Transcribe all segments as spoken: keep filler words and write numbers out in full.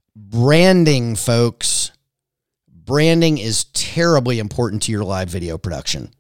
Branding, folks. Branding is terribly important to your live video production.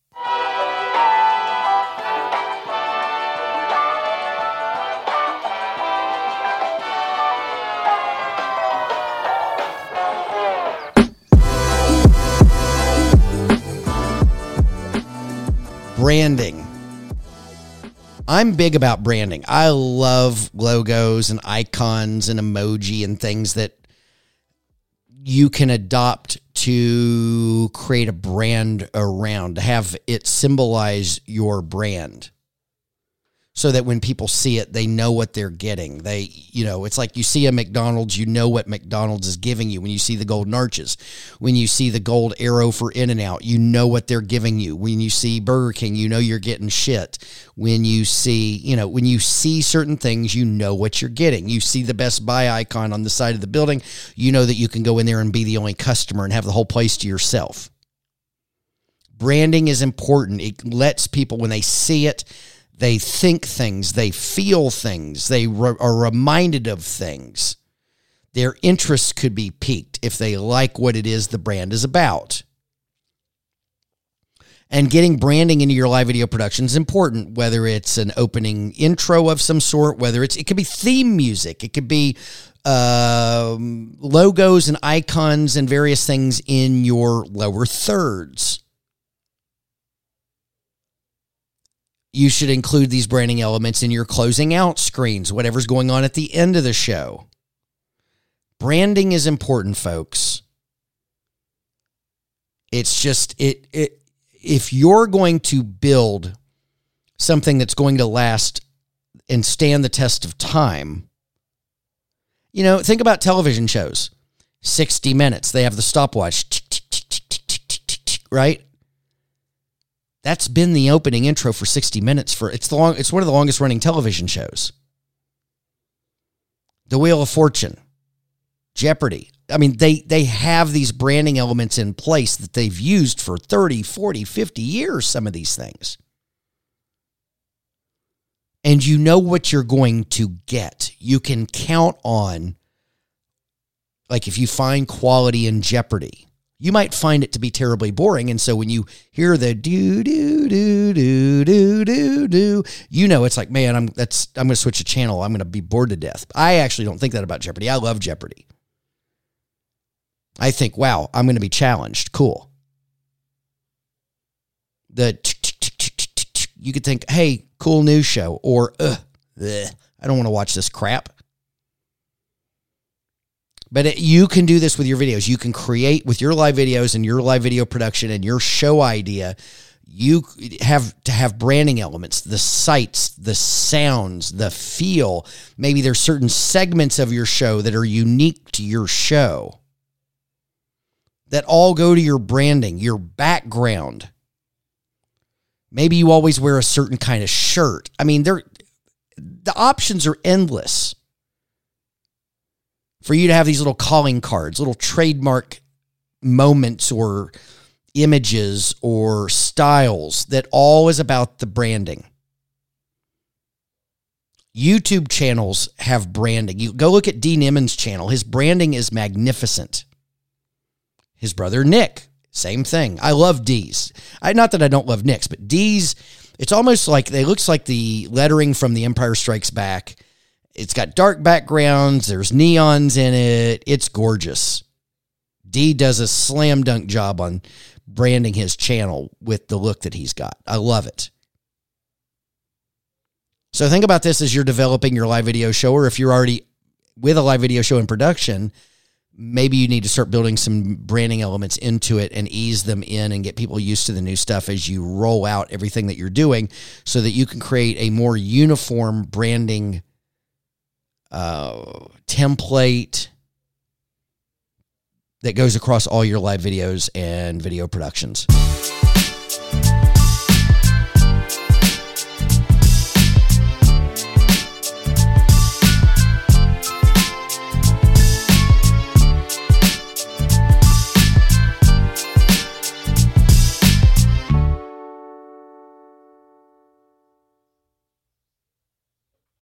Branding. I'm big about branding. I love logos and icons and emoji and things that you can adopt to create a brand around, to have it symbolize your brand so that when people see it, they know what they're getting. They, you know, it's like you see a McDonald's, you know what McDonald's is giving you. When you see the golden arches, when you see the gold arrow for In-N-Out, you know what they're giving you. When you see Burger King, you know you're getting shit. When you see, you know, when you see certain things, you know what you're getting. You see the Best Buy icon on the side of the building, you know that you can go in there and be the only customer and have the whole place to yourself. Branding is important. It lets people, when they see it, they think things, they feel things, they re- are reminded of things. Their interest could be piqued if they like what it is the brand is about. And getting branding into your live video production is important, whether it's an opening intro of some sort, whether it's, it could be theme music, it could be um, logos and icons and various things in your lower thirds. You should include these branding elements in your closing out screens, whatever's going on at the end of the show. Branding is important, folks. It's just, it, it, if you're going to build something that's going to last and stand the test of time, you know, think about television shows. sixty minutes. They have the stopwatch, tick, tick, tick, tick, tick, tick, tick, tick, right? That's been the opening intro for sixty minutes. For it's the long. It's one of the longest running television shows. The Wheel of Fortune, Jeopardy. I mean, they they have these branding elements in place that they've used for thirty, forty, fifty years, some of these things. And you know what you're going to get. You can count on, like if you find quality in Jeopardy, you might find it to be terribly boring. And so when you hear the do, do, do, do, do, do, do, you know, it's like, man, I'm, that's, I'm going to switch a channel. I'm going to be bored to death. I actually don't think that about Jeopardy. I love Jeopardy. I think, wow, I'm going to be challenged. Cool. The, you could think, hey, cool news show, or, ugh, ugh, I don't want to watch this crap. But it, you can do this with your videos. You can create with your live videos and your live video production and your show idea. You have to have branding elements, the sights, the sounds, the feel. Maybe there's certain segments of your show that are unique to your show that all go to your branding, your background. Maybe you always wear a certain kind of shirt. I mean, there, the options are endless. For you to have these little calling cards, little trademark moments or images or styles that all is about the branding. YouTube channels have branding. You go look at Dean Emmons' channel. His branding is magnificent. His brother Nick, same thing. I love D's. I, not that I don't love Nick's, but D's, it's almost like, it looks like the lettering from The Empire Strikes Back. It's got dark backgrounds. There's neons in it. It's gorgeous. D does a slam dunk job on branding his channel with the look that he's got. I love it. So think about this as you're developing your live video show, or if you're already with a live video show in production, maybe you need to start building some branding elements into it and ease them in and get people used to the new stuff as you roll out everything that you're doing so that you can create a more uniform branding Uh, template that goes across all your live videos and video productions.